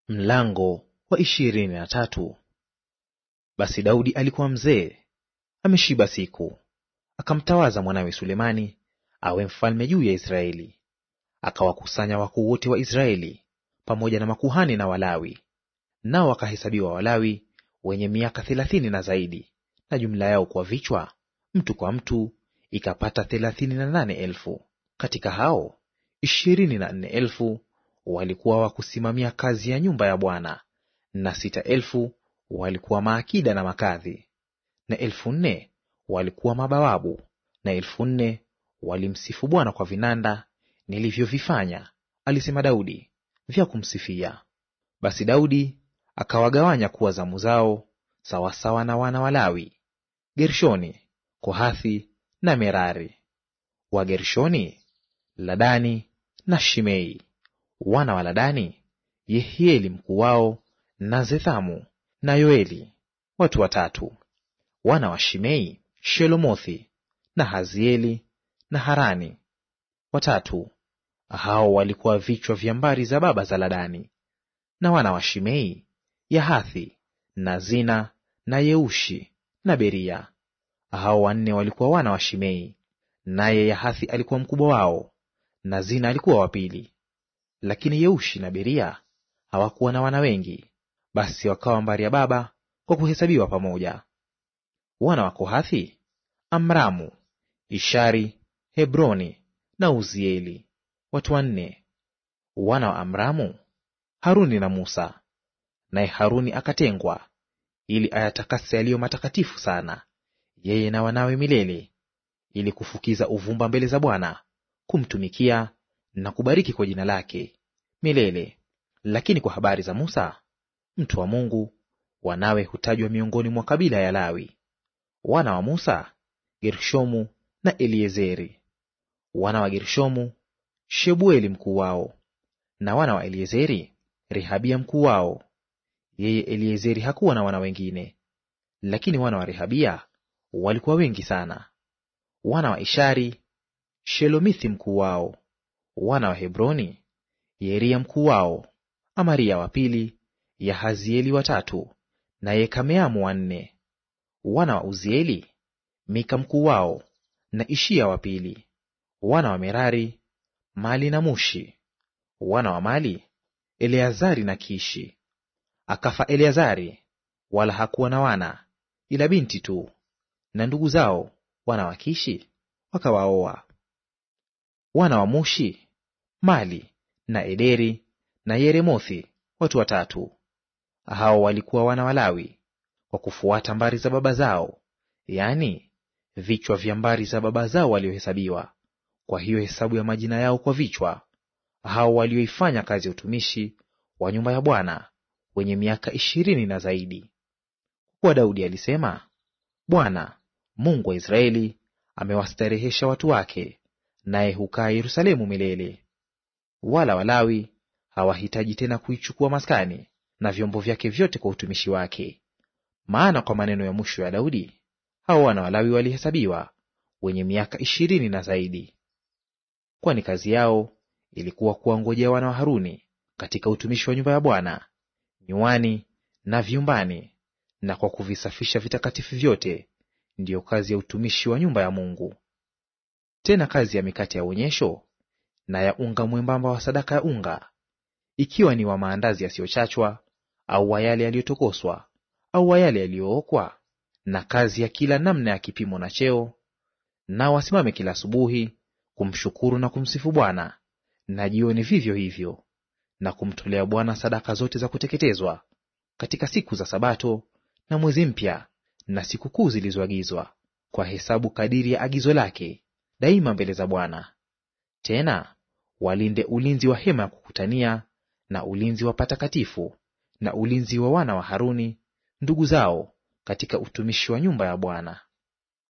Mlango wa 23. Basi Daudi alikuwa mzee, ameshiba siku, akamtawaza mwanawe Sulemani awe mfalme juu ya Israeli. Akawakusanya wakuu wote wa Israeli pamoja na makuhani na Walawi, nao wakahesabiwa Walawi wenye miaka 30 na zaidi, na jumla yao kwa vichwa, mtu kwa mtu, ikapata 38,000. Katika hao 24,000 walikuwa wa kusimamia kazi ya nyumba ya Bwana, na 6,000 walikuwa maakida na makadhi, na 4,000 walikuwa mabawabu, na 4,000 walimsifu Bwana kwa vinanda nilivyovifanya, alisema Daudi, vya kumsifia. Basi Daudi akawagawanya kuwa zamu zao sawasawa na wana wa Lawi, Gershoni, Kohathi na Merari. Wa Gershoni, Ladani na Shimei. Wana wa Ladani, Yehieli mkuu wao, na Zethamu na Yoeli, watu watatu. Wana wa Shimei, Shelomothi na Hazieli na Harani, watatu. Hao walikuwa vichwa vya mbari za baba za Ladani. Na wana wa Shimei, Yahathi na Zina na Yeushi na Beria. Hao 4 walikuwa wana wa Shimei, naye Yahathi alikuwa mkubwa wao, na Zina alikuwa wa pili. Lakini Yeushi na Beria hawakuwa na wana wengi, basi wakawa mbari ya baba kwa kuhesabiwa pamoja. Wana wa Kohathi, Amramu, Ishari, Hebroni na Uzieli, watu 4. Wana wa Amramu, Haruni na Musa. Naye Haruni akatengwa ili ayatakase yaliyo matakatifu sana, yeye na wanawe milele, ili kufukiza uvumba mbele za Bwana, kumtumikia na kubariki kwa jina lake milele. Lakini kwa habari za Musa mtu wa Mungu, wanawe hutajwa miongoni mwa kabila ya Lawi. Wana wa Musa, Gershomu na Eliezeri. Wana wa Gershomu, Shebueli mkuu wao, na wana wa Eliezeri, Rehabia mkuu wao. Yeye Eliezeri hakuwa na wana wengine, lakini wana wa Rehabia walikuwa wengi sana. Wana wa Ishari, Shelomithi mkuu wao. Wana wa Hebroni, Yeria mkuu wao, Amaria wa pili, Yahazieli watatu, na Yekameamu 4. Wana wa Uzieli, Mika mkuu wao, na Ishia wa pili. Wana wa Merari, Mali na Mushi. Wana wa Mali, Eleazari na Kishi. Akafa Eleazari, wala hakuwa na wana, ila binti tu, na ndugu zao wana wa Kishi wakawaoa. Wana wa Mushi, Mali na Ederi na Yeremothi, watu watatu. Hao walikuwa wana wa Lawi kwa kufuata mbari za baba zao, yaani vichwa vya mbari za baba zao waliohesabiwa, kwa hiyo hesabu ya majina yao kwa vichwa, hao walioifanya kazi ya utumishi wa nyumba ya Bwana wenye miaka 20 na zaidi. Kwa kuwa Daudi alisema, Bwana Mungu wa Israeli amewastarehesha watu wake, naye hukaa Yerusalemu milele. Wala Walawi hawahitaji tena kuichukua maskani na vyombo vyake vyote kwa utumishi wake. Maana kwa maneno ya mwisho ya Daudi, hao wana Walawi walihesabiwa wenye miaka 20 na zaidi. Kwani kazi yao ilikuwa kuwangojea wana wa Haruni katika utumishi wa nyumba ya Bwana, nyuani na vyumbani, na kwa kuvisafisha vitakatifu vyote, ndiyo kazi ya utumishi wa nyumba ya Mungu. Tena kazi ya mikate ya onyesho na ya unga mwembamba wa sadaka ya unga, ikiwa ni wa maandazi yasiyochachwa au wa yale yaliyotokoswa au wa yale yaliyookwa, na kazi ya kila namna ya kipimo na cheo, nao wasimame kila asubuhi kumshukuru na kumsifu Bwana, na jioni vivyo hivyo, na kumtolea Bwana sadaka zote za kuteketezwa katika siku za Sabato na mwezi mpya na sikukuu zilizoagizwa, kwa hesabu kadiri ya agizo lake, daima mbele za Bwana. Tena walinde ulinzi wa hema ya kukutania, na ulinzi wa patakatifu, na ulinzi wa wana wa Haruni ndugu zao katika utumishi wa nyumba ya Bwana.